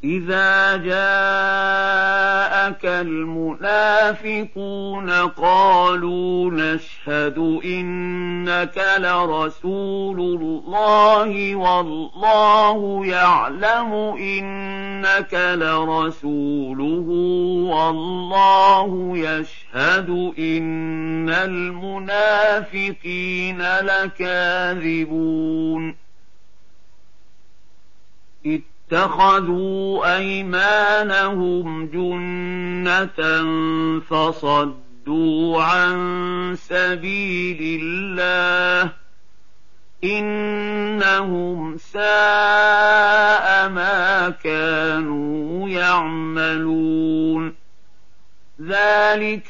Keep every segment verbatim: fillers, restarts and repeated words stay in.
إذا جاءك المنافقون قالوا نشهد إنك لرسول الله والله يعلم إنك لرسوله والله يشهد إن المنافقين لكاذبون اتخذوا أيمانهم جنة فصدوا عن سبيل الله إنهم ساء ما كانوا يعملون ذلك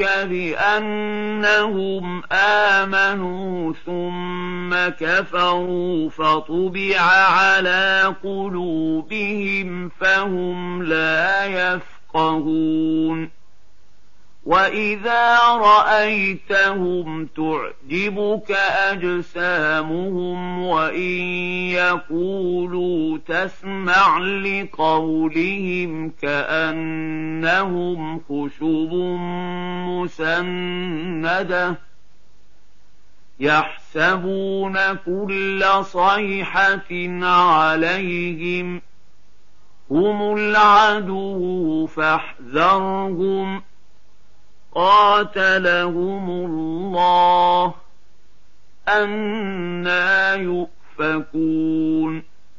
بأنهم آمنوا ثم كفروا فطبع على قلوبهم فهم لا يفقهون وإذا رأيتهم تعجبك أجسامهم وإن يقولوا تسمع لقولهم كأنهم خشب مسندة يحسبون كل صيحة عليهم هم العدو فاحذرهم قاتلهم الله أنى يؤفكون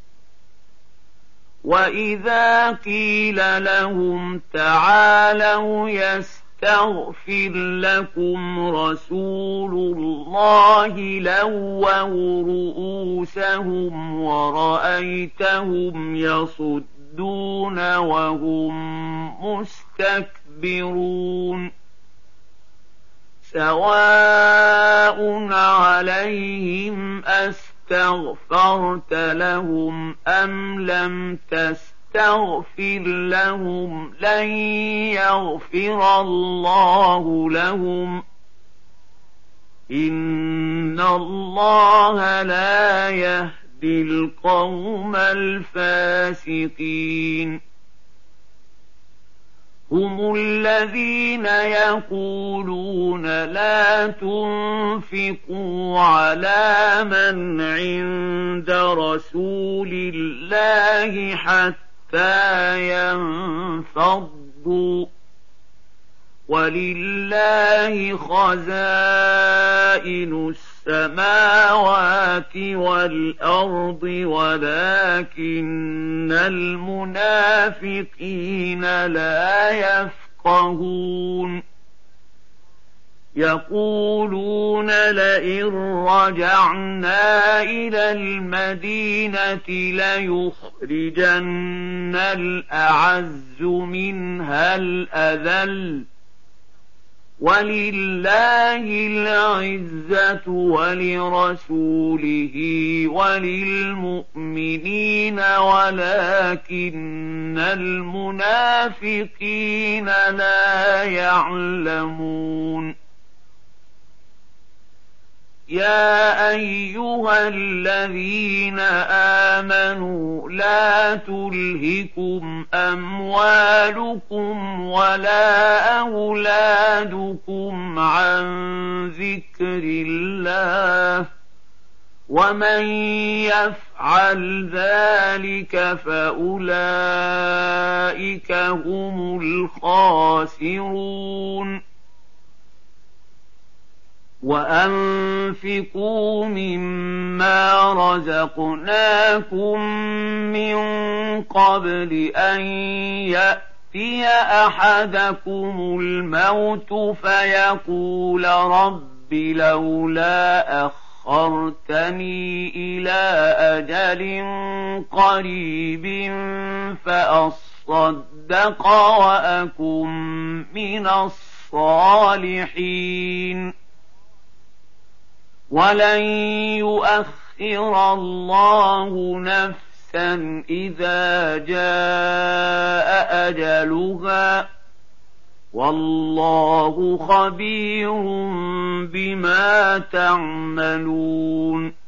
وإذا قيل لهم تعالوا يستغفر لكم رسول الله لووا رؤوسهم ورأيتهم يصدون وهم مستكبرون سواء عليهم أستغفرت لهم أم لم تستغفر لهم لن يغفر الله لهم إن الله لا يهدي القوم الفاسقين هم الذين يقولون لا تنفقوا على من عند رسول الله حتى ينفضوا ولله خزائن السماوات والأرض ولكن المنافقين لا يفقهون يقولون لئن رجعنا إلى المدينة ليخرجن الأعز منها الأذل ولله العزة ولرسوله وللمؤمنين ولكن المنافقين لا يعلمون يا أيها الذين آمنوا لا تلهكم أموالكم ولا أولادكم عن ذكر الله ومن يفعل ذلك فأولئك هم الخاسرون وأنفقوا مما رزقناكم من قبل أن يأتي أحدكم الموت فيقول رب لولا أخرتني إلى أجل قريب فأصدق وأكن من الصالحين ولن يؤخر الله نفسا إذا جاء أجلها والله خبير بما تعملون